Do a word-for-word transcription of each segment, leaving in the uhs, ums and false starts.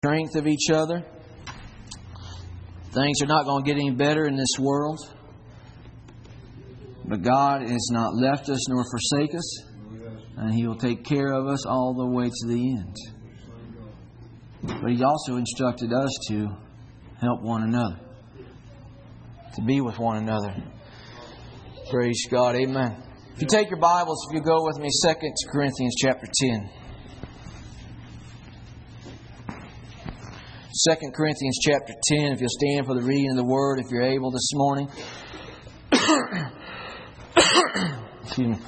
Strength of each other. Things are not going to get any better in this world. But God has not left us nor forsake us. And He will take care of us all the way to the end. But He also instructed us to help one another. To be with one another. Praise God. Amen. If you take your Bibles, if you go with me, Second Corinthians chapter ten. Second Corinthians chapter ten, if you'll stand for the reading of the Word, if you're able this morning. Excuse me.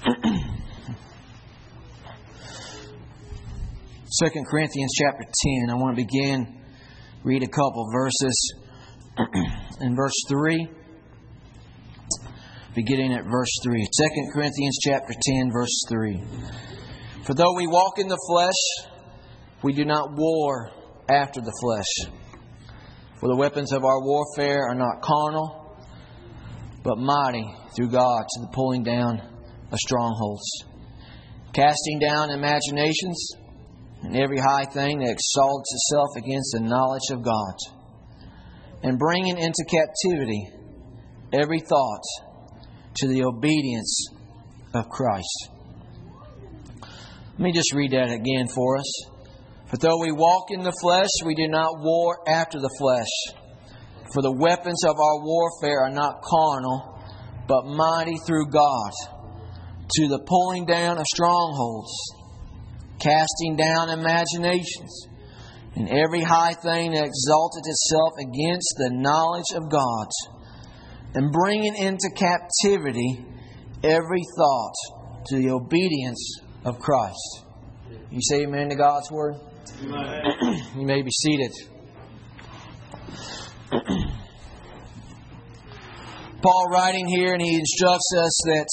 Second Corinthians chapter ten. I want to begin, read a couple verses. In verse three. Beginning at verse three. Second Corinthians chapter ten, verse three. For though we walk in the flesh, we do not war after the flesh. For the weapons of our warfare are not carnal, but mighty through God to the pulling down of strongholds, casting down imaginations and every high thing that exalts itself against the knowledge of God, and bringing into captivity every thought to the obedience of Christ. Let me just read that again for us. For though we walk in the flesh, we do not war after the flesh. For the weapons of our warfare are not carnal, but mighty through God, to the pulling down of strongholds, casting down imaginations, and every high thing that exalted itself against the knowledge of God, and bringing into captivity every thought to the obedience of Christ. You say amen to God's Word? Amen. You may be seated. Paul writing here, and he instructs us that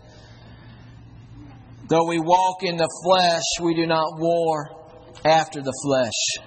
though we walk in the flesh, we do not war after the flesh.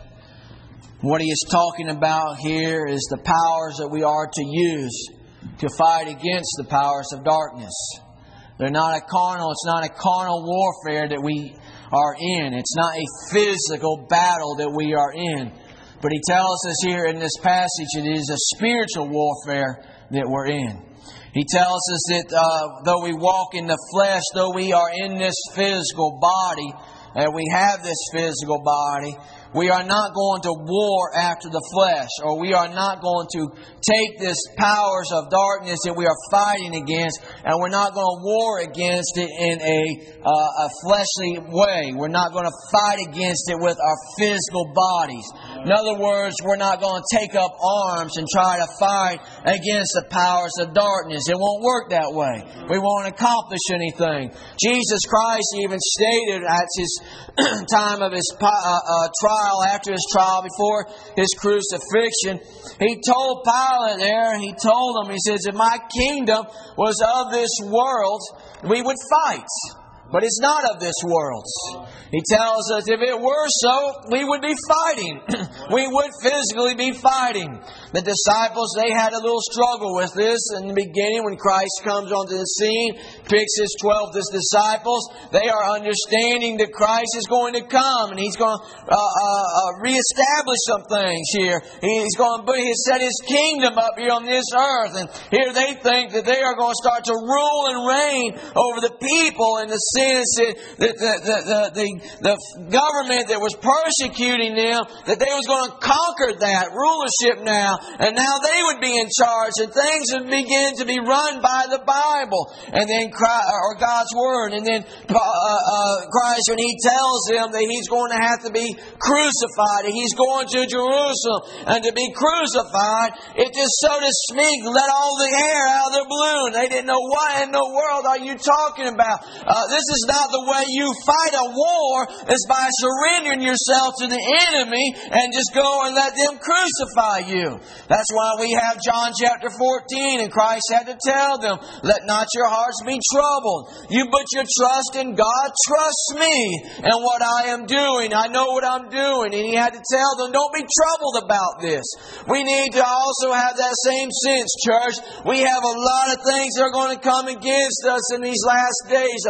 What he is talking about here is the powers that we are to use to fight against the powers of darkness. They're not a carnal, it's not a carnal warfare that we are in. It's not a physical battle that we are in. But he tells us here in this passage it is a spiritual warfare that we're in. He tells us that uh, though we walk in the flesh, though we are in this physical body, and we have this physical body, we are not going to war after the flesh, or we are not going to take this powers of darkness that we are fighting against, and we're not going to war against it in a, uh, a fleshly way. We're not going to fight against it with our physical bodies. In other words, we're not going to take up arms and try to fight against the powers of darkness. It won't work that way. We won't accomplish anything. Jesus Christ even stated at His time of His uh, uh, trial, after His trial, before His crucifixion, He told Pilate there, He told him, He says, if my kingdom was of this world, we would fight. But it's not of this world. He tells us if it were so, we would be fighting. We would physically be fighting. The disciples, they had a little struggle with this in the beginning when Christ comes onto the scene, picks His twelve disciples. They are understanding that Christ is going to come and He's going to uh, uh, reestablish some things here. He's going to set His kingdom up here on this earth. And here they think that they are going to start to rule and reign over the people in the sense that the, the, the, the, the government that was persecuting them, that they was going to conquer that rulership now, and now they would be in charge, and things would begin to be run by the Bible, and then or God's Word, and then uh, uh, Christ, when He tells them that He's going to have to be crucified, and He's going to Jerusalem, and to be crucified, it just, so to speak, let all the air out of their balloon. They didn't know what in the world are you talking about. Uh, this This is not the way you fight a war. It's by surrendering yourself to the enemy and just go and let them crucify you. That's why we have John chapter fourteen, and Christ had to tell them, let not your hearts be troubled. You put your trust in God. Trust me and what I am doing. I know what I'm doing. And He had to tell them, don't be troubled about this. We need to also have that same sense, church. We have a lot of things that are going to come against us in these last days. The power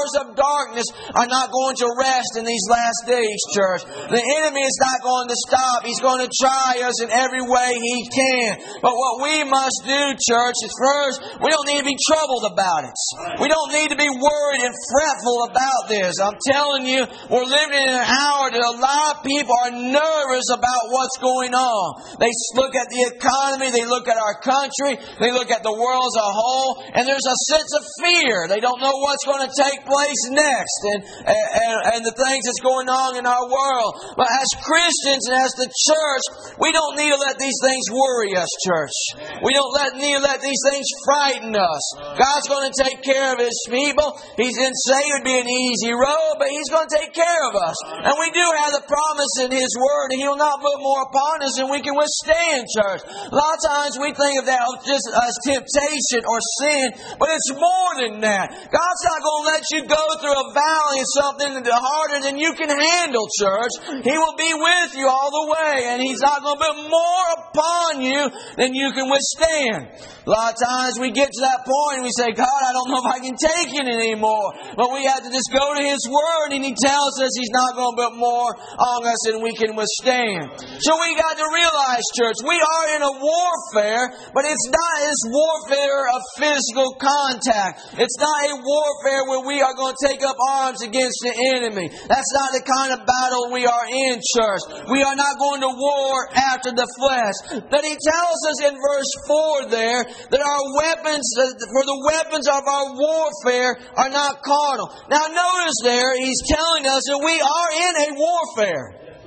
powers of darkness are not going to rest in these last days, church. The enemy is not going to stop. He's going to try us in every way he can. But what we must do, church, is first, we don't need to be troubled about it. We don't need to be worried and fretful about this. I'm telling you, we're living in an hour that a lot of people are nervous about what's going on. They look at the economy, they look at our country, they look at the world as a whole, and there's a sense of fear. They don't know what's going to take place next and, and, and the things that's going on in our world. But as Christians and as the church, we don't need to let these things worry us, church. We don't let, need to let these things frighten us. God's going to take care of His people. He didn't say it would be an easy road, but He's going to take care of us. And we do have the promise in His Word, and He will not put more upon us than we can withstand, church. A lot of times we think of that just as temptation or sin, but it's more than that. God's not going to let you go through a valley of something harder than you can handle, church. He will be with you all the way, and He's not going to put more upon you than you can withstand. A lot of times we get to that point and we say, God, I don't know if I can take it anymore. But we have to just go to His Word, and He tells us He's not going to put more on us than we can withstand. So we got to realize, church, we are in a warfare, but it's not this warfare of physical contact. It's not a warfare where we are going to take up arms against the enemy. That's not the kind of battle we are in, church. We are not going to war after the flesh. But He tells us in verse four there that our weapons, for the weapons of our warfare are not carnal. Now notice there, He's telling us that we are in a warfare.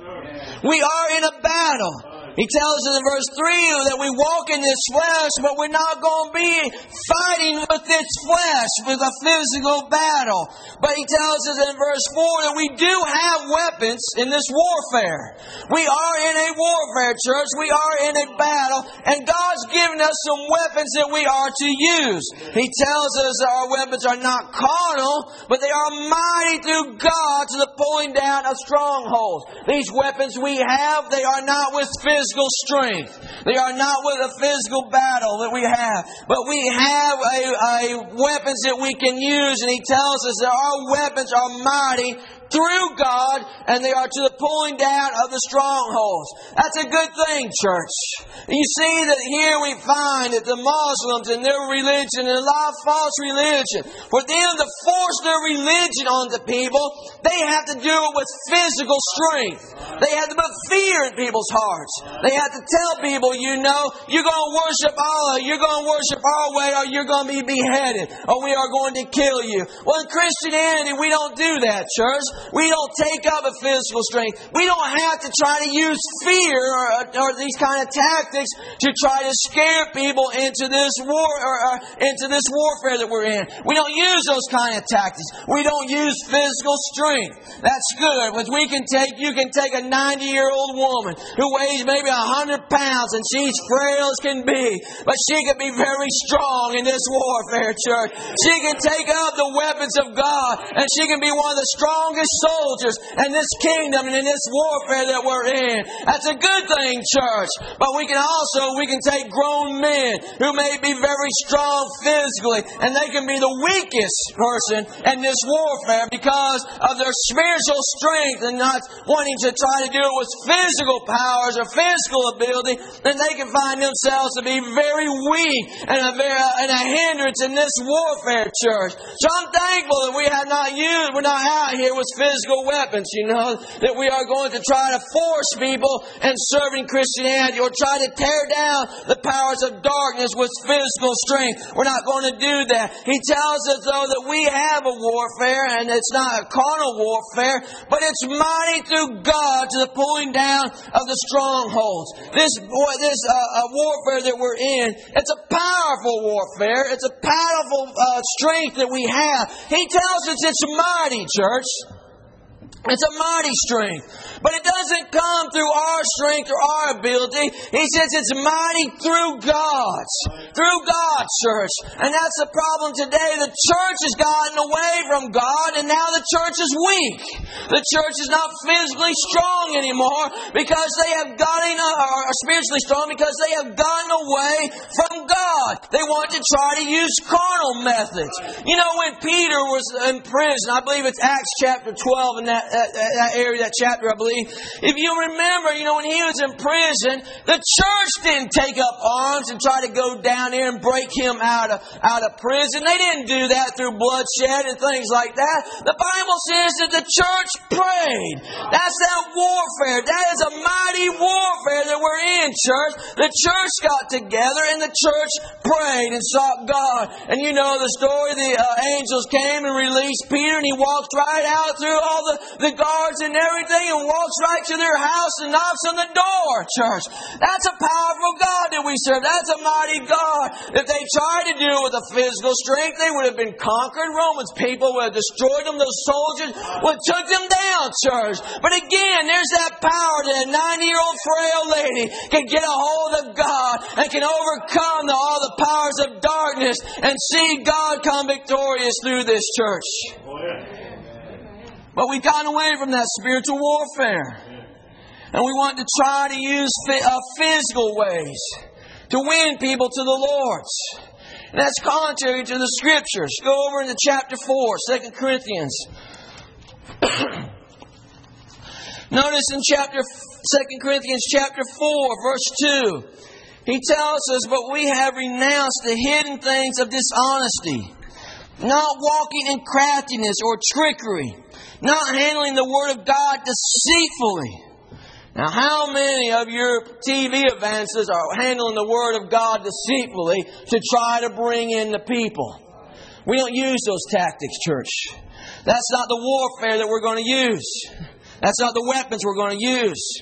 We are in a battle. He tells us in verse three that we walk in this flesh, but we're not going to be fighting with this flesh with a physical battle. But He tells us in verse four that we do have weapons in this warfare. We are in a warfare, church. We are in a battle, and God's given us some weapons that we are to use. He tells us that our weapons are not carnal, but they are mighty through God to the pulling down of strongholds. These weapons we have, they are not with physical physical strength. They are not with a physical battle that we have. But we have a, a weapons that we can use, and He tells us that our weapons are mighty through God, and they are to the pulling down of the strongholds. That's a good thing, church. You see that here we find that the Muslims and their religion, and a lot of false religion, for them to force their religion onto people, they have to do it with physical strength. They have to put fear in people's hearts. They have to tell people, you know, you're going to worship Allah, you're going to worship our way, or you're going to be beheaded, or we are going to kill you. Well, in Christianity, we don't do that, church. We don't take up a physical strength. We don't have to try to use fear or, or these kind of tactics to try to scare people into this war or, or into this warfare that we're in. We don't use those kind of tactics. We don't use physical strength. That's good. But we can take, you can take a ninety-year-old woman who weighs maybe a hundred pounds, and she's frail as can be, but she can be very strong in this warfare, church. She can take up the weapons of God, and she can be one of the strongest soldiers in this kingdom and in this warfare that we're in. That's a good thing, church. But we can also, we can take grown men who may be very strong physically, and they can be the weakest person in this warfare because of their spiritual strength and not wanting to try to do it with physical powers or physical ability. Then they can find themselves to be very weak and a, very, and a hindrance in this warfare, church. So I'm thankful that we have not used, we're not out here with physical weapons, you know, that we are going to try to force people in serving Christianity or try to tear down the powers of darkness with physical strength. We're not going to do that. He tells us, though, that we have a warfare, and it's not a carnal warfare, but it's mighty through God to the pulling down of the strongholds. This this uh, uh, warfare that we're in, it's a powerful warfare. It's a powerful uh, strength that we have. He tells us it's mighty, church. It's a mighty strength. But it doesn't come through our strength or our ability. He says it's mighty through God's. Through God's church. And that's the problem today. The church has gotten away from God and now the church is weak. The church is not physically strong anymore because they have gotten, or spiritually strong because they have gotten away from God. They want to try to use carnal methods. You know, when Peter was in prison, I believe it's Acts chapter twelve in that, that, that area, that chapter, I believe. If you remember, you know, when he was in prison, the church didn't take up arms and try to go down there and break him out of, out of prison. They didn't do that through bloodshed and things like that. The Bible says that the church prayed. That's that warfare. That is a mighty warfare that we're in, church. The church got together and the church prayed and sought God. And you know the story. The uh, angels came and released Peter, and he walked right out through all the, the guards and everything and walks right to their house and knocks on the door, church. That's a powerful God that we serve. That's a mighty God. If they tried to do it with a physical strength, they would have been conquered. Romans people would have destroyed them. Those soldiers would have took them down, church. But again, there's that power that a ninety-year-old frail lady can get a hold of God and can overcome the, all the powers of darkness and see God come victorious through this church. But we've gotten away from that spiritual warfare. And we want to try to use uh, physical ways to win people to the Lord's. And that's contrary to the Scriptures. Go over into chapter four, Second Corinthians. Notice in chapter Second Corinthians chapter four, verse two. He tells us, but we have renounced the hidden things of dishonesty, not walking in craftiness or trickery, not handling the Word of God deceitfully. Now, how many of your T V advances are handling the Word of God deceitfully to try to bring in the people? We don't use those tactics, church. That's not the warfare that we're going to use. That's not the weapons we're going to use.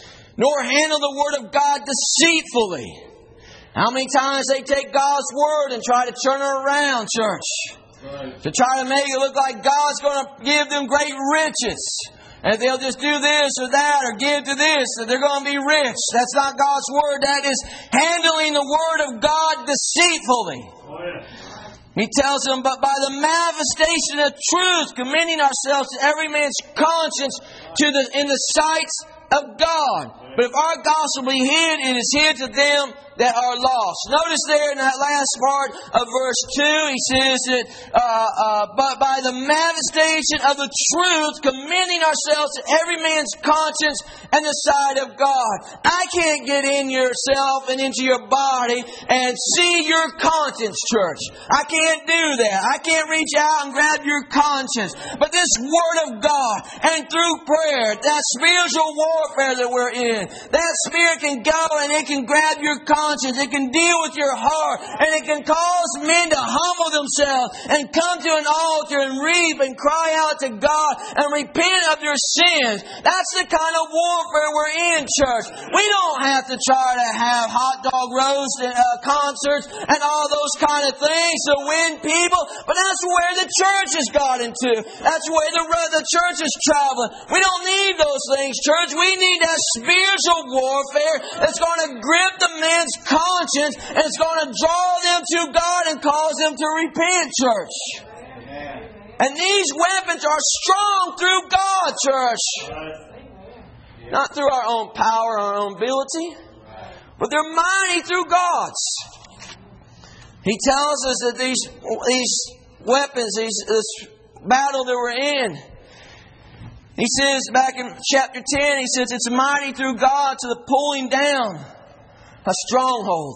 Nor handle the Word of God deceitfully. How many times they take God's Word and try to turn it around, church? Right. To try to make it look like God's going to give them great riches. And if they'll just do this or that or give to this, that they're going to be rich. That's not God's Word. That is handling the Word of God deceitfully. Oh, yeah. He tells them, but by the manifestation of truth, commending ourselves to every man's conscience to the in the sights of God. But if our gospel be hid, it is hid to them that are lost. Notice there in that last part of verse two, he says that, uh, uh, but by the manifestation of the truth, commending ourselves to every man's conscience and the sight of God. I can't get in yourself and into your body and see your conscience, church. I can't do that. I can't reach out and grab your conscience. But this Word of God and through prayer, that spiritual warfare that we're in, that Spirit can go and it can grab your conscience. It can deal with your heart, and it can cause men to humble themselves and come to an altar and reap and cry out to God and repent of their sins. That's the kind of warfare we're in, church. We don't have to try to have hot dog roast uh, concerts and all those kind of things to win people, but that's where the church has got into. That's where the, the church is traveling. We don't need those things, church. We need that spiritual warfare that's going to grip the man's conscience, and it's going to draw them to God and cause them to repent, church. Amen. And these weapons are strong through God, church. Not through our own power, our own ability, but they're mighty through God's. He tells us that these these weapons, these, this battle that we're in, he says back in chapter ten, he says it's mighty through God to the pulling down of strongholds.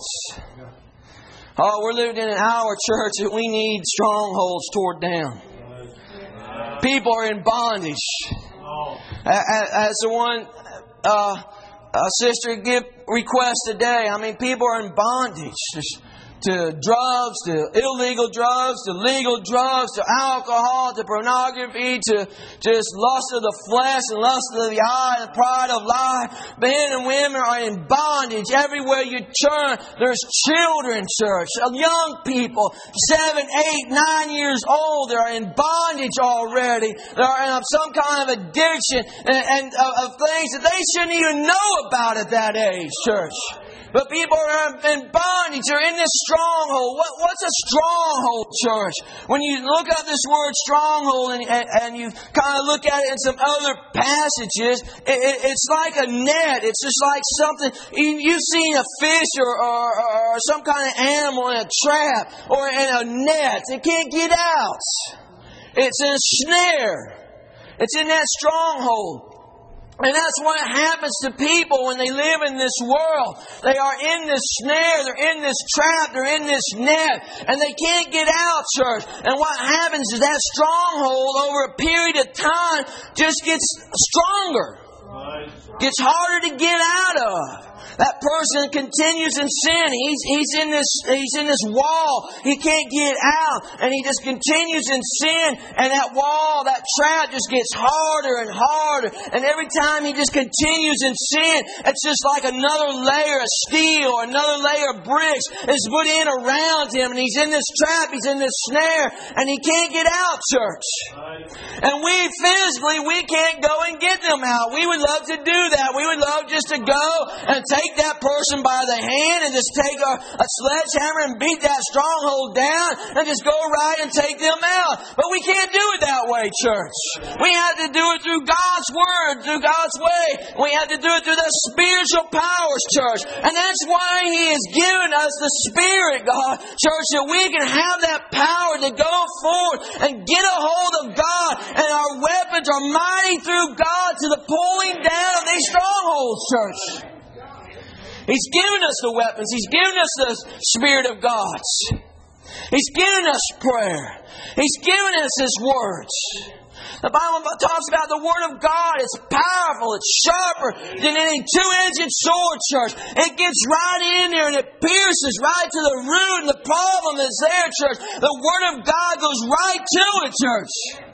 Oh, we're living in an hour, church, that we need strongholds torn down. People are in bondage. As the one uh, uh, sister give request today, I mean, people are in bondage. There's to drugs, to illegal drugs, to legal drugs, to alcohol, to pornography, to just lust of the flesh and lust of the eye and pride of life. Men and women are in bondage everywhere you turn. There's children, church, young people, seven, eight, nine years old. They're in bondage already. They're in some kind of addiction and, and of, of things that they shouldn't even know about at that age, church. But people are in bondage. They're in this stronghold. What, what's a stronghold, church? When you look up this word stronghold and, and, and you kind of look at it in some other passages, it, it, it's like a net. It's just like something. You, you've seen a fish or, or, or some kind of animal in a trap or in a net. It can't get out. It's in a snare. It's in that stronghold. And that's what happens to people when they live in this world. They are in this snare, they're in this trap, they're in this net, and they can't get out, church. And what happens is that stronghold over a period of time just gets stronger. Gets harder to get out of. That person continues in sin. He's, he's in this, he's in this wall. He can't get out. And he just continues in sin. And that wall, that trap just gets harder and harder. And every time he just continues in sin, it's just like another layer of steel or another layer of bricks is put in around him. And he's in this trap. He's in this snare. And he can't get out, church. And we physically, we can't go and get them out. We would love to do that. We would love just to go and take that person by the hand and just take a, a sledgehammer and beat that stronghold down and just go right and take them out. But we can't do it that way, church. We have to do it through God's Word, through God's way. We have to do it through the spiritual powers, church. And that's why He has given us the Spirit, God, church, that we can have that power to go forward and get a hold of God. And our weapons are mighty through God to the pulling down of these strongholds, church. He's given us the weapons. He's given us the Spirit of God. He's given us prayer. He's given us His words. The Bible talks about the Word of God. It's powerful. It's sharper than any two-edged sword, church. It gets right in there and it pierces right to the root and the problem that's there, church. The Word of God goes right to it, church.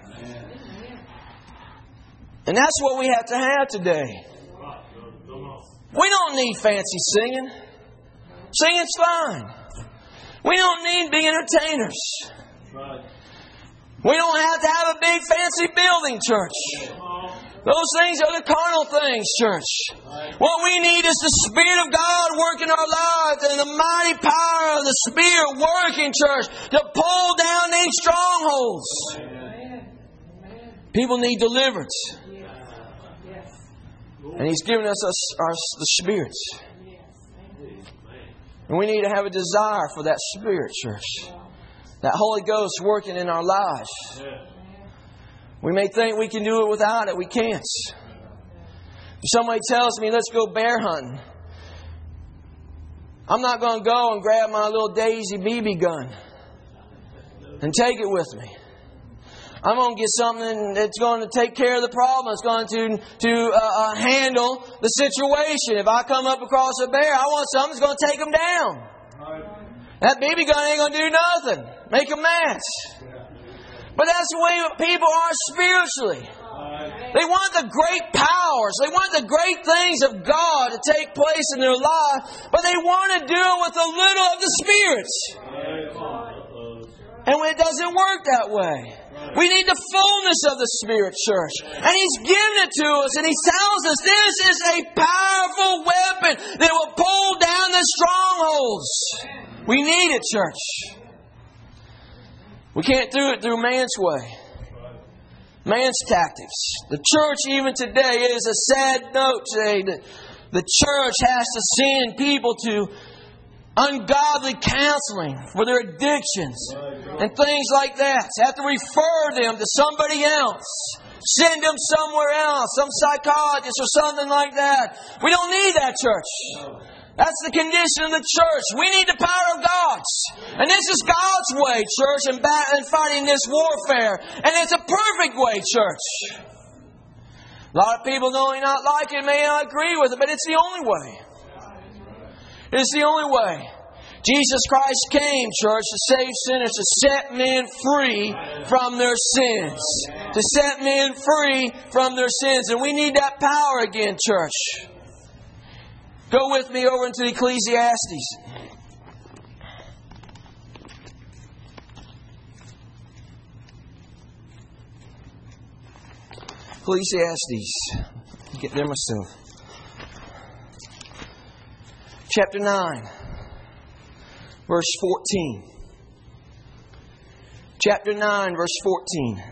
And that's what we have to have today. We don't need fancy singing. Singing's fine. We don't need big entertainers. We don't have to have a big fancy building, church. Those things are the carnal things, church. What we need is the Spirit of God working our lives and the mighty power of the Spirit working, church, to pull down these strongholds. People need deliverance. And He's given us our, our, the Spirit. And we need to have a desire for that Spirit, church. That Holy Ghost working in our lives. We may think we can do it without it. We can't. If somebody tells me, let's go bear hunting, I'm not going to go and grab my little Daisy B B gun and take it with me. I'm going to get something that's going to take care of the problem. It's going to, to uh, uh, handle the situation. If I come up across a bear, I want something that's going to take them down. That B B gun ain't going to do nothing. Make a mess. But that's the way people are spiritually. They want the great powers. They want the great things of God to take place in their life. But they want to do it with a little of the Spirit. And it doesn't work that way. We need the fullness of the Spirit, church. And He's given it to us. And He tells us this is a powerful weapon that will pull down the strongholds. We need it, church. We can't do it through man's way. Man's tactics. The church even today, it is a sad note today that the church has to send people to ungodly counseling for their addictions and things like that. Have to refer them to somebody else. Send them somewhere else, some psychologist or something like that. We don't need that, church. That's the condition of the church. We need the power of God. And this is God's way, church, in, bat- in fighting this warfare. And it's a perfect way, church. A lot of people may not like it, may not agree with it, but it's the only way. It's the only way. Jesus Christ came, church, to save sinners, to set men free from their sins. To set men free from their sins. And we need that power again, church. Go with me over into Ecclesiastes. Ecclesiastes. Get there myself. Chapter nine. Verse fourteen. Chapter nine, verse fourteen.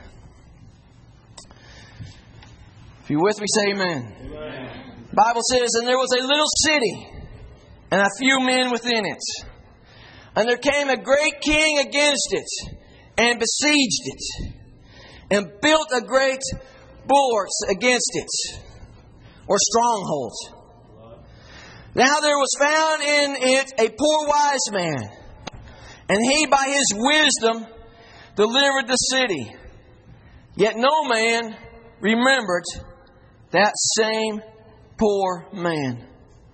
If you're with me, say amen. Amen. The Bible says, and there was a little city, and a few men within it. And there came a great king against it, and besieged it, and built a great bulwarks against it, or strongholds. Now there was found in it a poor wise man, and he by his wisdom delivered the city. Yet no man remembered that same poor man.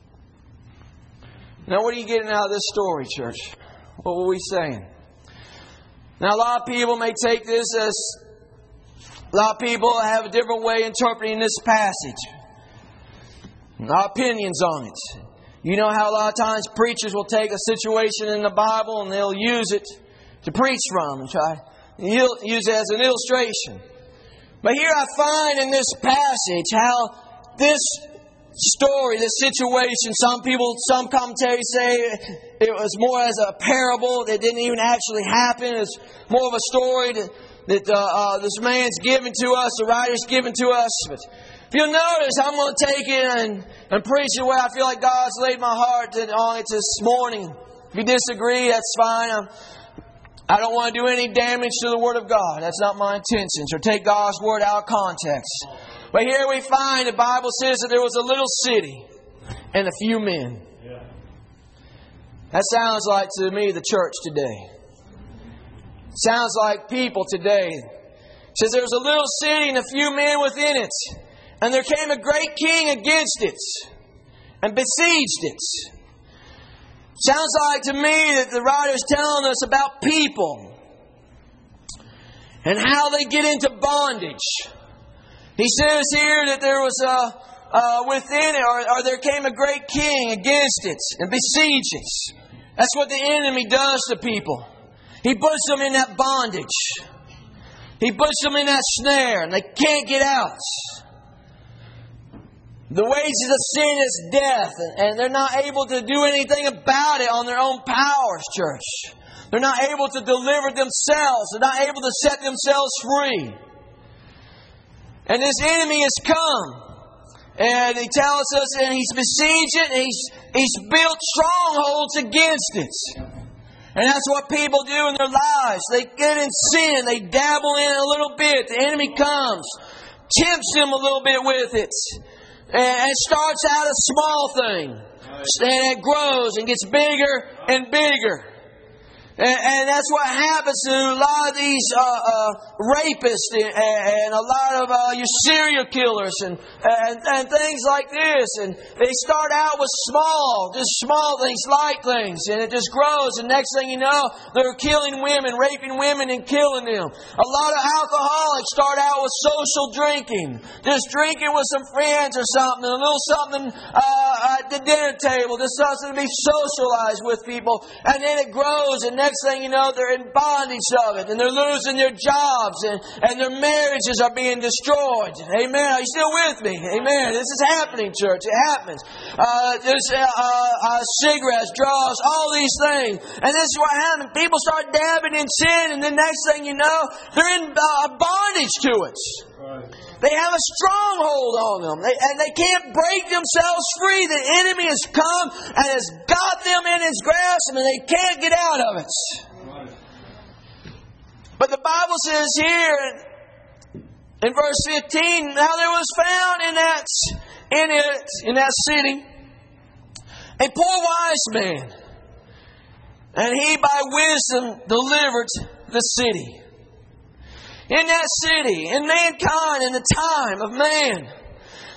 Now what are you getting out of this story, church? What were we saying? Now a lot of people may take this as, a lot of people have a different way interpreting this passage. A lot of opinions on it. You know how a lot of times preachers will take a situation in the Bible and they'll use it to preach from and try to use it as an illustration. But here I find in this passage how this story, this situation, some people, some commentaries say it was more as a parable that didn't even actually happen. It's more of a story that, that uh, uh, this man's given to us, the writer's given to us. But if you'll notice, I'm going to take it and, and preach the way I feel like God's laid my heart on it this morning. If you disagree, that's fine. I'm, I don't want to do any damage to the Word of God. That's not my intentions. Or take God's Word out of context. But here we find the Bible says that there was a little city and a few men. That sounds like to me the church today. Sounds like people today. It says there was a little city and a few men within it. And there came a great king against it and besieged it. Sounds like to me that the writer's telling us about people and how they get into bondage. He says here that there was a, uh, within it, or, or there came a great king against it and besieged it. That's what the enemy does to people. He puts them in that bondage. He puts them in that snare and they can't get out. The wages of sin is death, and they're not able to do anything about it on their own powers, church. They're not able to deliver themselves. They're not able to set themselves free. And this enemy has come. And he tells us, and he's besieged it, and he's, he's built strongholds against it. And that's what people do in their lives. They get in sin. They dabble in it a little bit. The enemy comes, tempts them a little bit with it. And it starts out a small thing. And it grows and gets bigger and bigger. And, and that's what happens to a lot of these uh, uh, rapists and, and a lot of uh, your serial killers and, and and things like this. And they start out with small, just small things, light things, and it just grows. And next thing you know, they're killing women, raping women, and killing them. A lot of alcoholics start out with social drinking, just drinking with some friends or something, a little something uh, at the dinner table, just something to be socialized with people, and then it grows and. Next thing you know, they're in bondage of it, and they're losing their jobs, and, and their marriages are being destroyed. Amen. Are you still with me? Amen. This is happening, church. It happens. Uh, there's uh, uh, cigarettes, drugs, all these things. And this is what happens. People start dabbing in sin, and the next thing you know, they're in uh, bondage to it. Right. They have a stronghold on them, they, and they can't break themselves free. The enemy has come and has got them in his grasp, and they can't get out of it. Right. But the Bible says here in verse fifteen, now there was found in that in it in that city a poor wise man, and he by wisdom delivered the city. In that city, in mankind, in the time of man,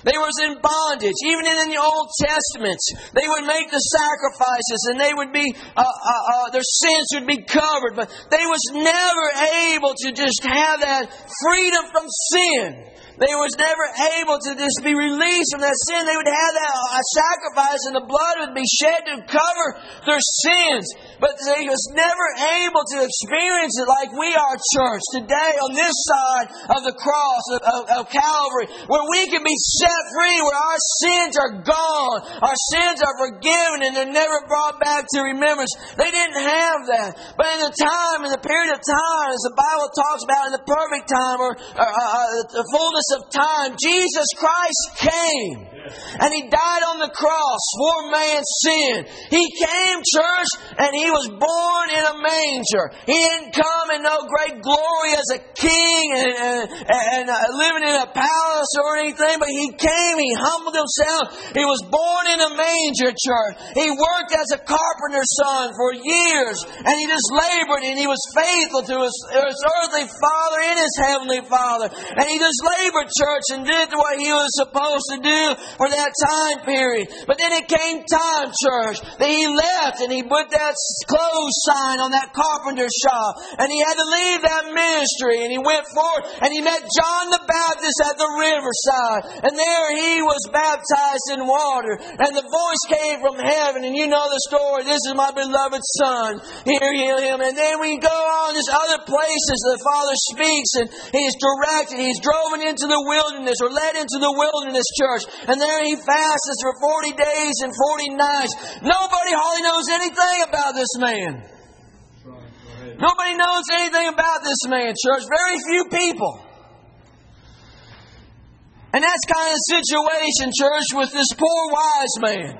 They was in bondage. Even in the Old Testament, they would make the sacrifices and they would be, uh, uh, uh, their sins would be covered. But they was never able to just have that freedom from sin. They was never able to just be released from that sin. They would have that uh, sacrifice and the blood would be shed to cover their sins. But they was never able to experience it like we are, church, today on this side of the cross of, of, of Calvary, where we can be set free, where our sins are gone, our sins are forgiven, and they're never brought back to remembrance. They didn't have that. But in the time, in the period of time, as the Bible talks about in the perfect time, or, or uh, the fullness of time, Jesus Christ came. And He died on the cross for man's sin. He came, church, and He was born in a manger. He didn't come in no great glory as a king and, and, and uh, living in a palace or anything, but He came, He humbled Himself. He was born in a manger, church. He worked as a carpenter's son for years, and He just labored, and He was faithful to His, his earthly Father and His heavenly Father. And He just labored, church, and did what He was supposed to do for that time period. But then it came time, church, that He left and He put that close sign on that carpenter shop. And He had to leave that ministry, and He went forward and He met John the Baptist at the riverside. And there He was baptized in water. And the voice came from heaven, and you know the story. This is my beloved Son. Hear Him. And then we go on to other places. The Father speaks, and He's directed. He's driven into the wilderness, or led into the wilderness, church. And there He fasts for forty days and forty nights. Nobody hardly knows anything about this man. Nobody knows anything about this man, church. Very few people. And that's kind of the situation, church, with this poor wise man.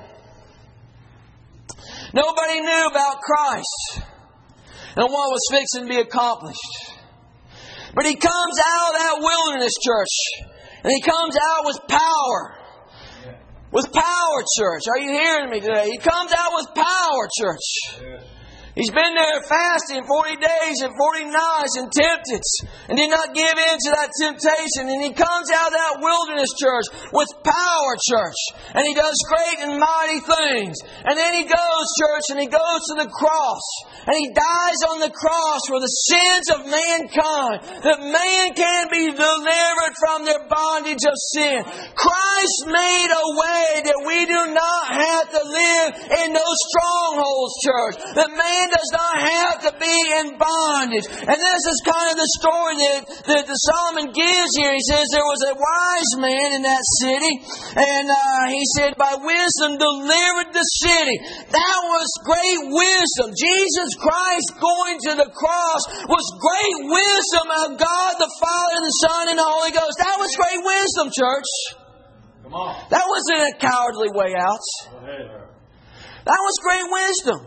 Nobody knew about Christ and what was fixing to be accomplished. But He comes out of that wilderness, church. And He comes out with power. With power, church. Are you hearing me today? He comes out with power, church. He's been there fasting forty days and forty nights and tempted and did not give in to that temptation. And He comes out of that wilderness, church, with power, church. And He does great and mighty things. And then He goes, church, and He goes to the cross. And He dies on the cross for the sins of mankind, that man can be delivered from their bondage of sin. Christ made a way that we do not have to live in those strongholds, church. That man does not have to be in bondage. And this is kind of the story that, that the Solomon gives here. He says there was a wise man in that city, and uh, he said, by wisdom delivered the city. That was great wisdom. Jesus Christ going to the cross was great wisdom of God the Father and the Son and the Holy Ghost. That was great wisdom, church. Come on. That wasn't a cowardly way out. That was great wisdom.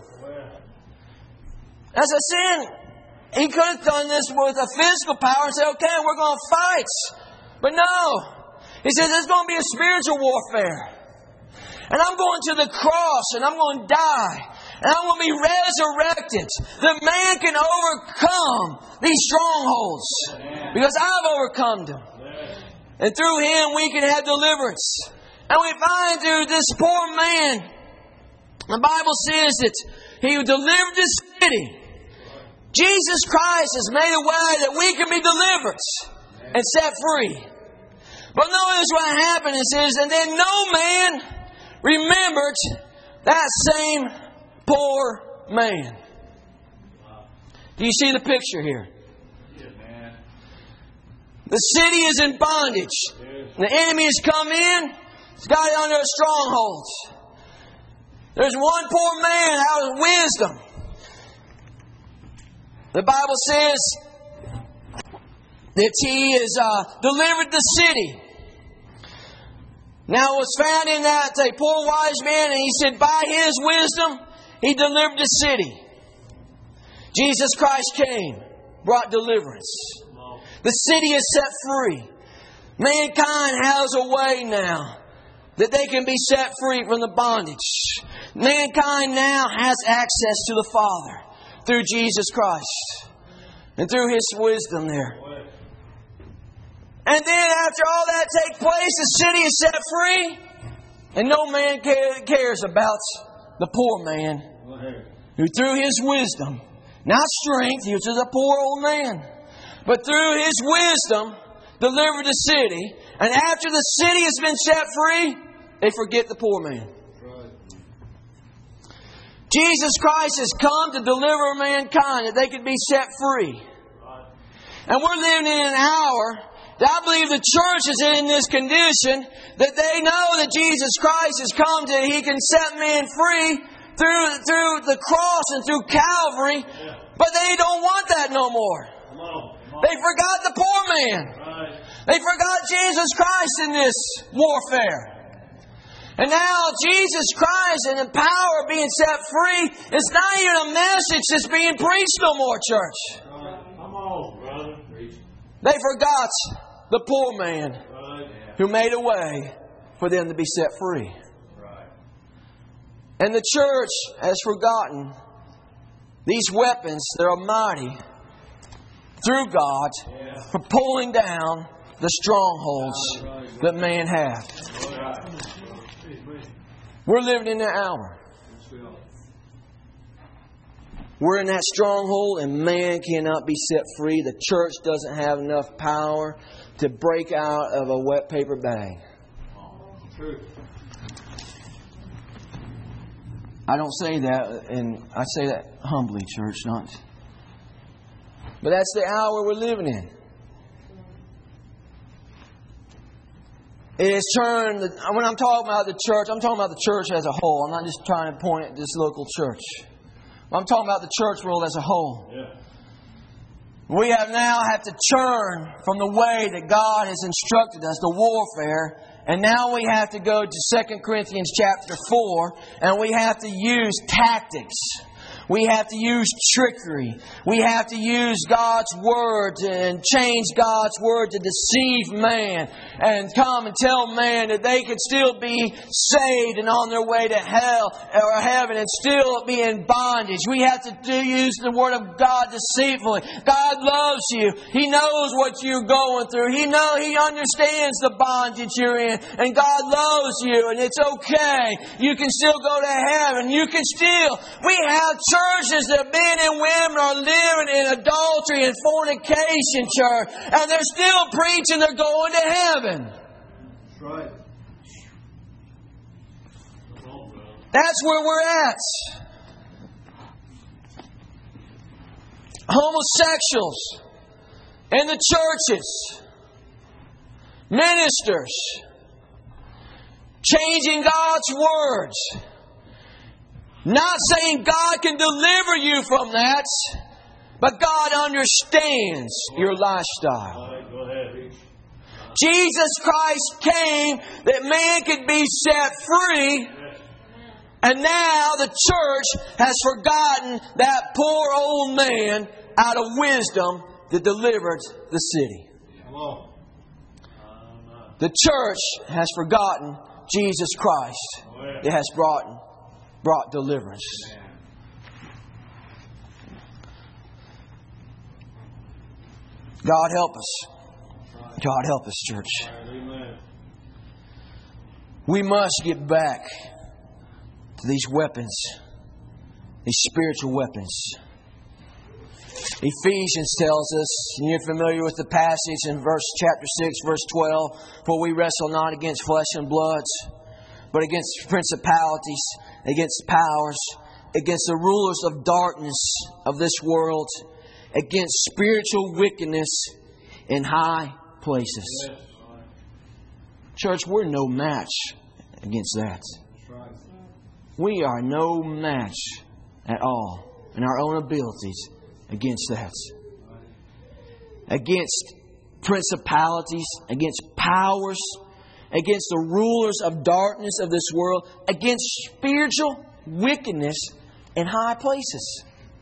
As I said, He could have done this with a physical power and said, okay, we're going to fight. But no. He says there's going to be a spiritual warfare. And I'm going to the cross and I'm going to die. And I'm going to be resurrected. That man can overcome these strongholds. Because I've overcome them. And through Him we can have deliverance. And we find through this poor man, the Bible says that He delivered the city. Jesus Christ has made a way that we can be delivered and set free. But notice what happened. It says, and then no man remembered that same poor man. Do you see the picture here? The city is in bondage. The enemy has come in. It's got it under a stronghold. There's one poor man out of wisdom. The Bible says that he has uh, delivered the city. Now it was found in that a poor wise man, and he said by his wisdom he delivered the city. Jesus Christ came, brought deliverance. The city is set free. Mankind has a way now that they can be set free from the bondage. Mankind now has access to the Father through Jesus Christ and through His wisdom there. And then after all that takes place, the city is set free. And no man cares about the poor man who through his wisdom, not strength, he was just a poor old man, but through his wisdom delivered the city. And after the city has been set free, they forget the poor man. Jesus Christ has come to deliver mankind that they could be set free. And we're living in an hour that I believe the church is in this condition that they know that Jesus Christ has come to, He can set men free through, through the cross and through Calvary, but they don't want that no more. They forgot the poor man. They forgot Jesus Christ in this warfare. And now Jesus Christ and the power of being set free, it's not even a message that's being preached no more, church. Come on, brother. They forgot the poor man who made a way for them to be set free. And the church has forgotten these weapons that are mighty through God for pulling down the strongholds that man hath. We're living in that hour. We're in that stronghold and man cannot be set free. The church doesn't have enough power to break out of a wet paper bag. I don't say that, and I say that humbly, church, not. But that's the hour we're living in. It has turned, when I'm talking about the church, I'm talking about the church as a whole. I'm not just trying to point at this local church. I'm talking about the church world as a whole. Yeah. We have now had to turn from the way that God has instructed us, the warfare, and now we have to go to Second Corinthians chapter four, and we have to use tactics. We have to use trickery. We have to use God's Word and change God's Word to deceive man and come and tell man that they could still be saved and on their way to hell or heaven and still be in bondage. We have to do, use the Word of God deceitfully. God loves you. He knows what you're going through. He know He understands the bondage you're in. And God loves you and it's okay. You can still go to heaven. You can still... We have churches that men and women are living in adultery and fornication, church, and they're still preaching they're going to heaven. That's right. That's where we're at. Homosexuals in the churches, ministers, changing God's words. Not saying God can deliver you from that, but God understands your lifestyle. Go ahead. Jesus Christ came that man could be set free, and now the church has forgotten that poor old man out of wisdom that delivered the city. The church has forgotten Jesus Christ that has brought brought deliverance. God help us. God help us, church. We must get back to these weapons, these spiritual weapons. Ephesians tells us, and you're familiar with the passage in verse chapter six, verse twelve, for we wrestle not against flesh and blood, but against principalities, against powers, against the rulers of darkness of this world, against spiritual wickedness in high places. Church, we're no match against that. We are no match at all in our own abilities against that. Against principalities, against powers, against the rulers of darkness of this world, against spiritual wickedness in high places.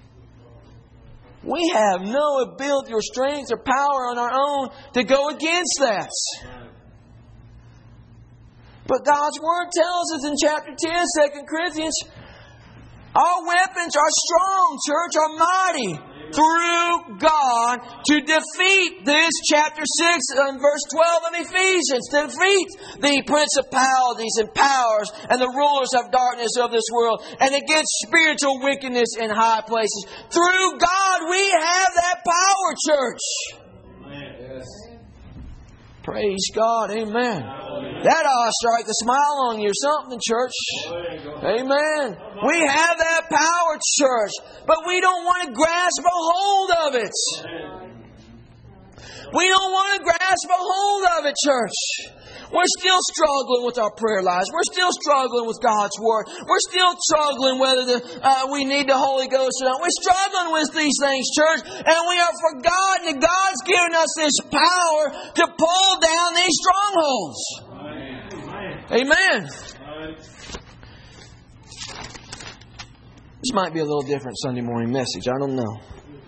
We have no ability or strength or power on our own to go against that. But God's Word tells us in chapter ten, Second Corinthians, our weapons are strong, church, are mighty through God to defeat this, chapter six and verse twelve of Ephesians, to defeat the principalities and powers and the rulers of darkness of this world and against spiritual wickedness in high places. Through God we have that power, church. Yes. Praise God. Amen. That ought to strike a smile on you or something, church. Amen. We have that power, church, but we don't want to grasp a hold of it. We don't want to grasp a hold of it, church. We're still struggling with our prayer lives. We're still struggling with God's Word. We're still struggling whether the, uh, we need the Holy Ghost or not. We're struggling with these things, church. And we are forgotten that God's given us this power to pull down these strongholds. Amen. Amen. This might be a little different Sunday morning message. I don't know.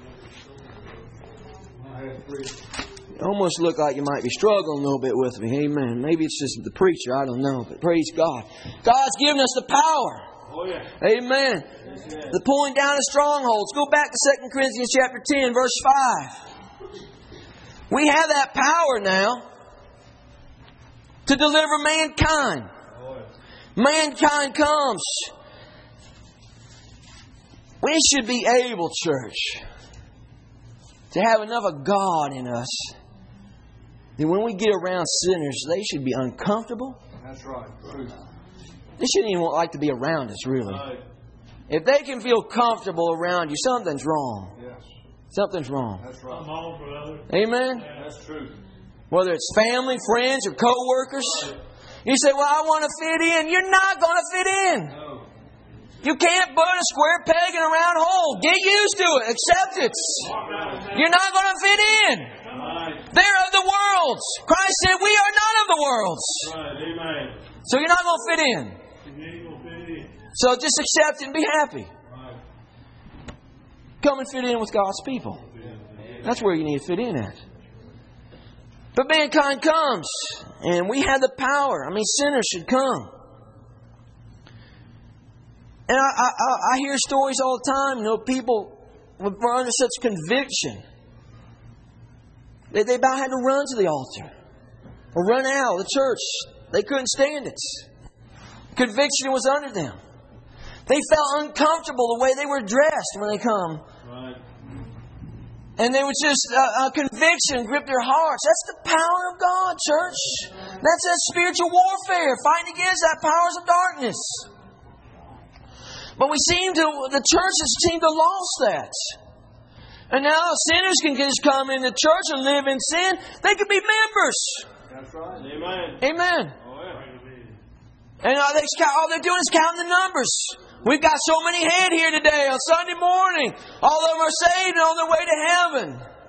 It almost look like you might be struggling a little bit with me. Amen. Maybe it's just the preacher. I don't know. But praise God. God's given us the power. Oh, yeah. Amen. Yes, yes. The pulling down of strongholds. Go back to Second Corinthians chapter ten, verse five. We have that power now to deliver mankind. Oh, yeah. Mankind comes. We should be able, church, to have enough of God in us that when we get around sinners, they should be uncomfortable. That's right. True. They shouldn't even like to be around us, really. Right. If they can feel comfortable around you, something's wrong. Yes. Something's wrong. That's right. Come on, brother. Amen? Yeah, that's true. Whether it's family, friends, or co-workers. You say, well, I want to fit in. You're not going to fit in. No. You can't put a square peg in a round hole. Get used to it. Accept it. You're not going to fit in. They're of the world. Christ said, we are not of the world. Right. Amen. So you're not going to fit in. So just accept it and be happy. Right. Come and fit in with God's people. That's where you need to fit in at. But mankind comes, and we have the power. I mean, sinners should come. And I, I, I hear stories all the time. You know, people were under such conviction that they about had to run to the altar or run out of the church. They couldn't stand it. Conviction was under them. They felt uncomfortable the way they were dressed when they come. Right. And they would just, uh, a conviction grip their hearts. That's the power of God, church. That's that spiritual warfare, fighting against that powers of darkness. But we seem to, the churches seem to have lost that. And now sinners can just come in the church and live in sin. They can be members. That's right. Amen. Amen. Oh, yeah. And all, they, all they're doing is counting the numbers. We've got so many head here today on Sunday morning. All of them are saved and on their way to heaven.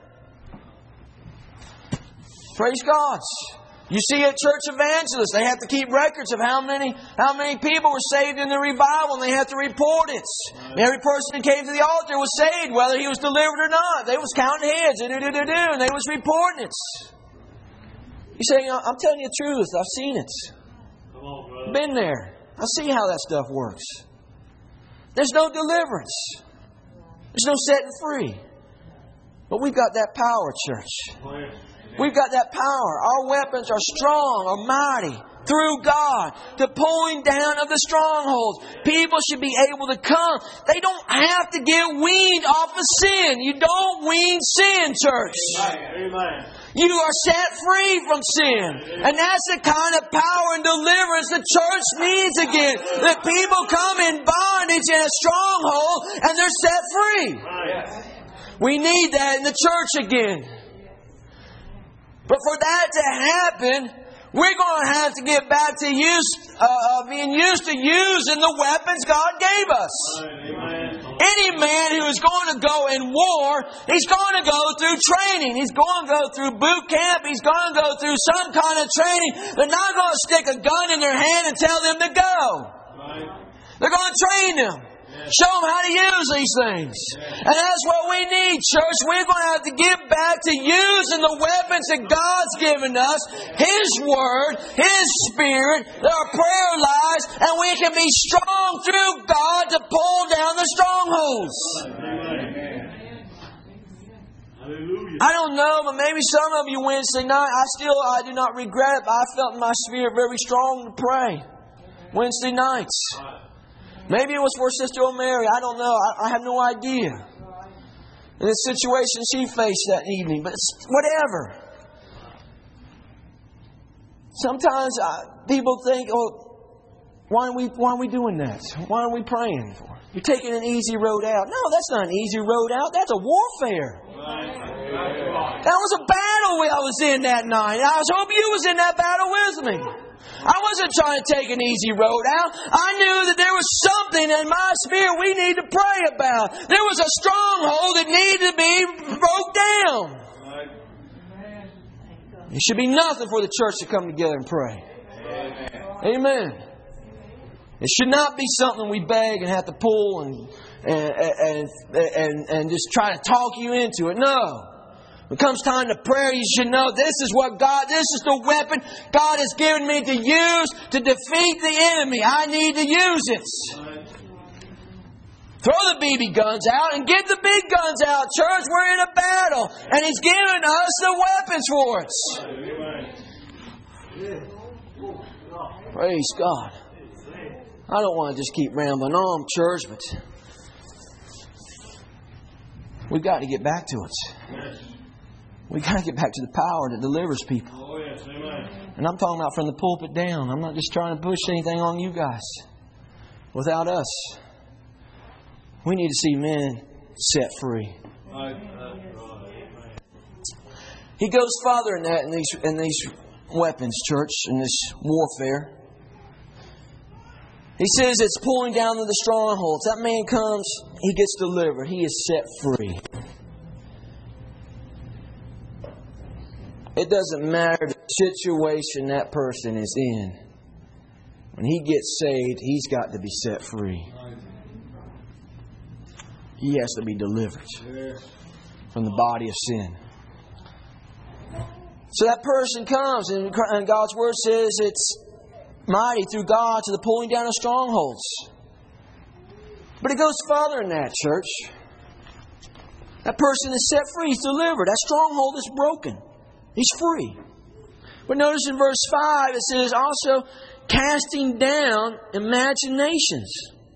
Praise God. You see at church evangelists, they have to keep records of how many how many people were saved in the revival, and they have to report it. And every person that came to the altar was saved, whether he was delivered or not. They was counting heads, and they was reporting it. You say, I'm telling you the truth. I've seen it. Come on, brother. Been there. I see how that stuff works. There's no deliverance. There's no setting free. But we've got that power, church. We've got that power. Our weapons are strong, are mighty, through God, to pulling down of the strongholds. People should be able to come. They don't have to get weaned off of sin. You don't wean sin, church. Amen. You are set free from sin. And that's the kind of power and deliverance the church needs again. That people come in bondage in a stronghold and they're set free. We need that in the church again. But for that to happen, we're going to have to get back to use, uh, being used to using the weapons God gave us. Amen. Any man who is going to go in war, he's going to go through training. He's going to go through boot camp. He's going to go through some kind of training. They're not going to stick a gun in their hand and tell them to go. Right. They're going to train them. Show them how to use these things. And that's what we need, church. We're going to have to get back to using the weapons that God's given us. His Word, His Spirit, our prayer lives, and we can be strong through God to pull down the strongholds. Hallelujah. I don't know, but maybe some of you Wednesday night, I still, I do not regret it, but I felt in my spirit very strong to pray. Wednesday nights. Maybe it was for Sister O'Mary. I don't know. I, I have no idea. In the situation she faced that evening. But it's whatever. Sometimes I, people think, oh, why are we why are we doing that? Why are we praying for? You're taking an easy road out. No, that's not an easy road out. That's a warfare. That was a battle I was in that night. I was hoping you was in that battle with me. I wasn't trying to take an easy road out. I knew that there was something in my spirit we need to pray about. There was a stronghold that needed to be broke down. It should be nothing for the church to come together and pray. Amen. It should not be something we beg and have to pull and and and and, and just try to talk you into it. No. When it comes time to prayer, you should know this is what God, this is the weapon God has given me to use to defeat the enemy. I need to use it. Throw the B B guns out and get the big guns out. Church, we're in a battle. And He's given us the weapons for it. Praise God. I don't want to just keep rambling on, church, but we've got to get back to it. We've got to get back to the power that delivers people. Oh, yes. Amen. And I'm talking about from the pulpit down. I'm not just trying to push anything on you guys. Without us, we need to see men set free. He goes farther in that in these in these weapons, church, in this warfare. He says it's pulling down to the strongholds. That man comes, he gets delivered. He is set free. It doesn't matter the situation that person is in. When he gets saved, he's got to be set free. He has to be delivered from the body of sin. So that person comes, and God's Word says it's mighty through God to the pulling down of strongholds. But it goes farther than that, church. That person is set free. He's delivered. That stronghold is broken. He's free. But notice in verse five it says also casting down imaginations.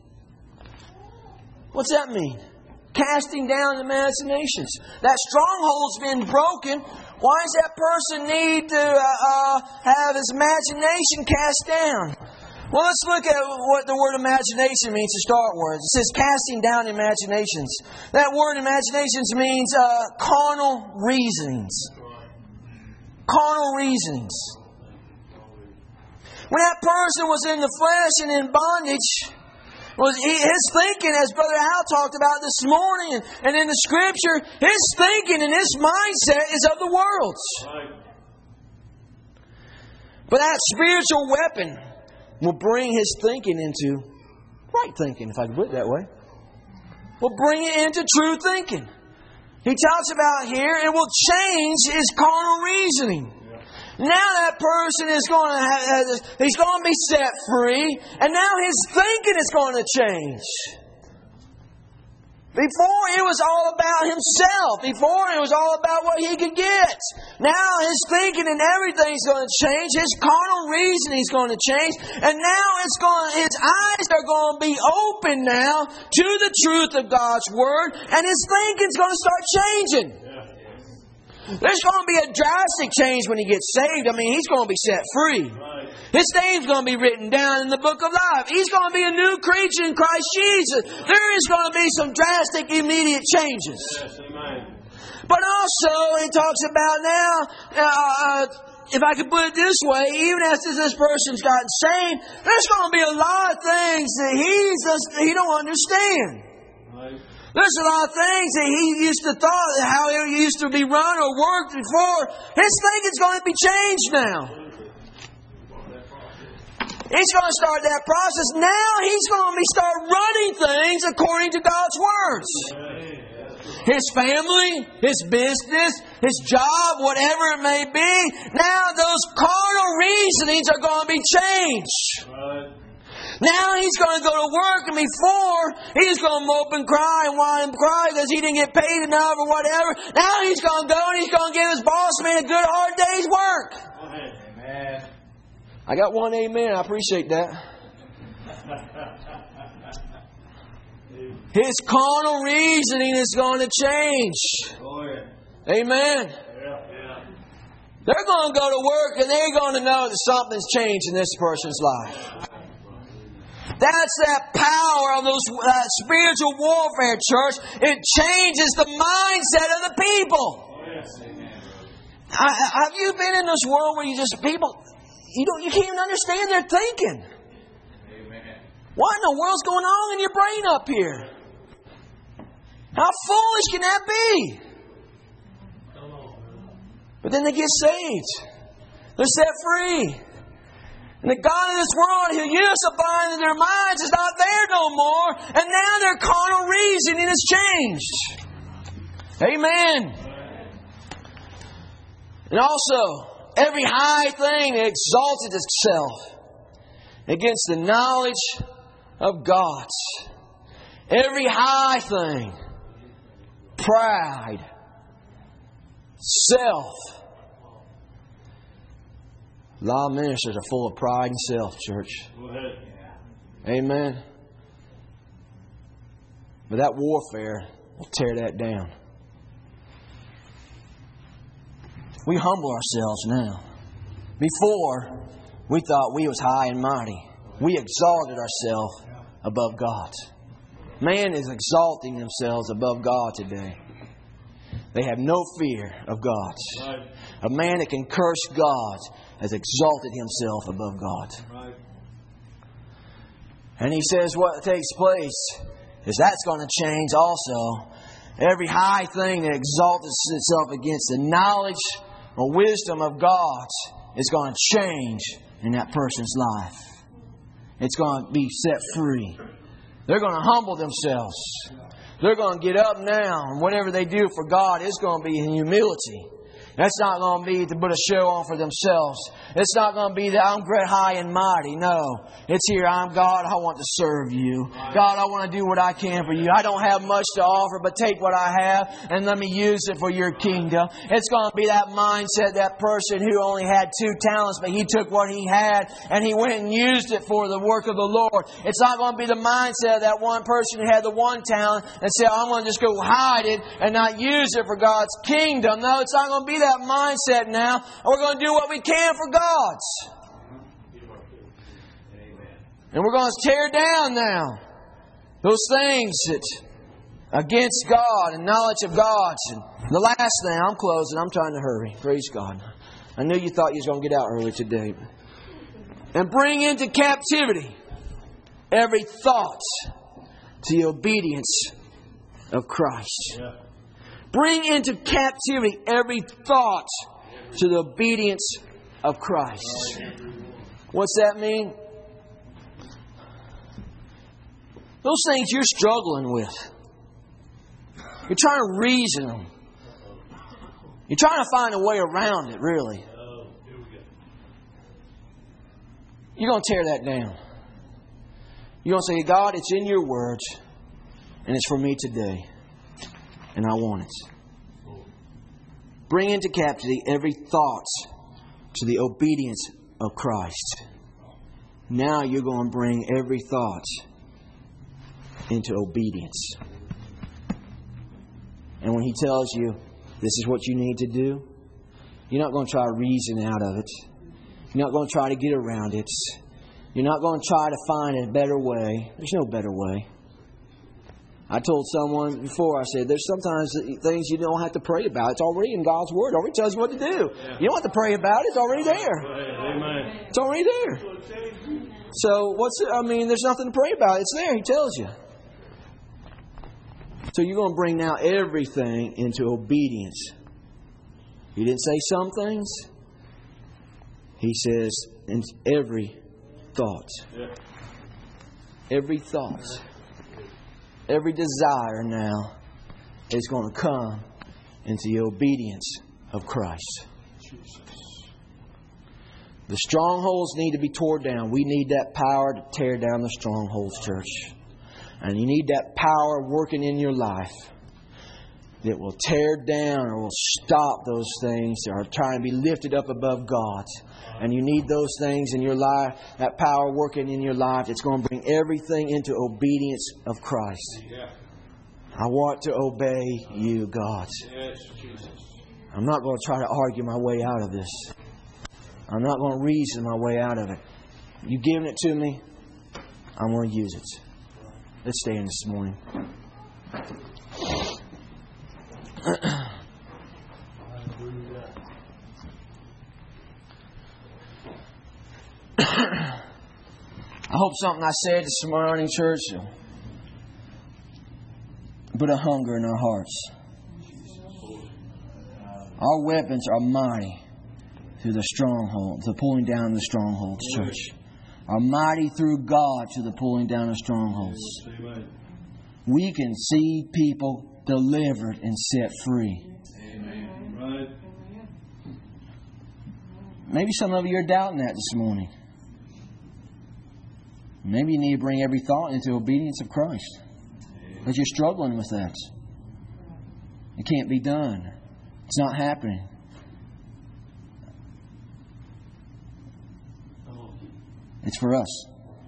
What's that mean? Casting down imaginations. That stronghold's been broken. Why does that person need to uh, uh, have his imagination cast down? Well, let's look at what the word imagination means to start with. It says casting down imaginations. That word imaginations means uh, carnal reasonings. Carnal reasonings. When that person was in the flesh and in bondage, was his thinking, as Brother Hal talked about this morning and in the Scripture, his thinking and his mindset is of the world's. But that spiritual weapon will bring his thinking into right thinking, if I can put it that way. Will bring it into true thinking. He talks about here, it will change his carnal reasoning. Now that person is going to have, he's going to be set free, and now his thinking is going to change. Before it was all about himself. Before it was all about what he could get. Now his thinking and everything's going to change. His carnal reasoning is going to change, and now it's going. His eyes are going to be open now to the truth of God's Word, and his thinking's going to start changing. There's going to be a drastic change when he gets saved. I mean, he's going to be set free. His name's going to be written down in the book of life. He's going to be a new creature in Christ Jesus. There is going to be some drastic, immediate changes. But also, he talks about now, uh, if I could put it this way, even after this person's gotten saved, there's going to be a lot of things that he's just, he don't understand. There's a lot of things that he used to thought, how it used to be run or worked before. His thinking's going to be changed now. He's going to start that process. Now he's going to be start running things according to God's words. His family, his business, his job, whatever it may be. Now those carnal reasonings are going to be changed. Now he's going to go to work, and before he's going to mope and cry and whine and cry because he didn't get paid enough or whatever. Now he's going to go and he's going to give his boss man a good hard day's work. Amen. I got one amen. I appreciate that. His carnal reasoning is going to change. Oh, yeah. Amen. Yeah, yeah. They're going to go to work and they're going to know that something's changed in this person's life. That's that power of those uh, spiritual warfare, church. It changes the mindset of the people. Yes. I, have you been in this world where you just people you don't you can't even understand their thinking? Amen. What in the world's going on in your brain up here? How foolish can that be? But then they get saved. They're set free. And the God of this world who used to bind in their minds is not there no more. And now their carnal reasoning has changed. Amen. And also, every high thing that exalted itself against the knowledge of God. Every high thing. Pride. Self. A lot of ministers are full of pride and self, church. Go ahead. Amen. But that warfare will tear that down. We humble ourselves now. Before, we thought we was high and mighty. We exalted ourselves above God. Man is exalting themselves above God today. They have no fear of God. Right. A man that can curse God has exalted himself above God. Right. And he says what takes place is that's going to change also. Every high thing that exalts itself against the knowledge or wisdom of God is going to change in that person's life. It's going to be set free. They're going to humble themselves. They're going to get up now, and whatever they do for God is going to be in humility. That's not going to be to put a show on for themselves. It's not going to be that I'm great, high, and mighty. No. It's here, I'm God, I want to serve you. God, I want to do what I can for you. I don't have much to offer, but take what I have and let me use it for your kingdom. It's going to be that mindset, that person who only had two talents, but he took what he had and he went and used it for the work of the Lord. It's not going to be the mindset of that one person who had the one talent and said, I'm going to just go hide it and not use it for God's kingdom. No, it's not going to be that mindset now. We're going to do what we can for God's. And we're going to tear down now those things that against God and knowledge of God. And the last thing, I'm closing. I'm trying to hurry. Praise God. I knew you thought you was going to get out early today. And bring into captivity every thought to the obedience of Christ. Yeah. Bring into captivity every thought to the obedience of Christ. What's that mean? Those things you're struggling with. You're trying to reason them. You're trying to find a way around it, really. You're going to tear that down. You're going to say, God, it's in your words, and it's for me today. And I want it. Bring into captivity every thought to the obedience of Christ. Now you're going to bring every thought into obedience. And when He tells you this is what you need to do, you're not going to try to reason out of it. You're not going to try to get around it. You're not going to try to find a better way. There's no better way. I told someone before, I said, there's sometimes things you don't have to pray about. It's already in God's Word. It already tells you what to do. Yeah. You don't have to pray about it. It's already there. Amen. It's already there. So, what's I mean, there's nothing to pray about. It's there. He tells you. So you're going to bring now everything into obedience. He didn't say some things. He says, in every thought. Yeah. Every thought. Every desire now is going to come into the obedience of Christ. Jesus. The strongholds need to be torn down. We need that power to tear down the strongholds, church. And you need that power working in your life that will tear down or will stop those things that are trying to be lifted up above God. And you need those things in your life, that power working in your life that's going to bring everything into obedience of Christ. I want to obey you, God. I'm not going to try to argue my way out of this. I'm not going to reason my way out of it. You've given it to me. I'm going to use it. Let's stand this morning. I hope something I said this morning, church, put a hunger in our hearts. Our weapons are mighty through the stronghold, the pulling down the strongholds, church. Are mighty through God to the pulling down of strongholds. We can see people delivered and set free. Amen. Maybe some of you are doubting that this morning. Maybe you need to bring every thought into obedience of Christ. But you're struggling with that. It can't be done. It's not happening. It's for us.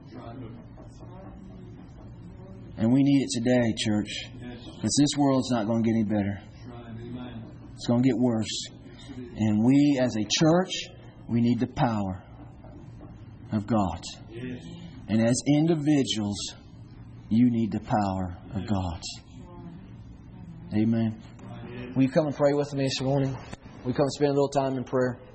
And we need it today, church. Because this world's not going to get any better. It's going to get worse. And we as a church, we need the power of God. And as individuals, you need the power of God. Amen. Will you come and pray with me this morning? Will you come and spend a little time in prayer?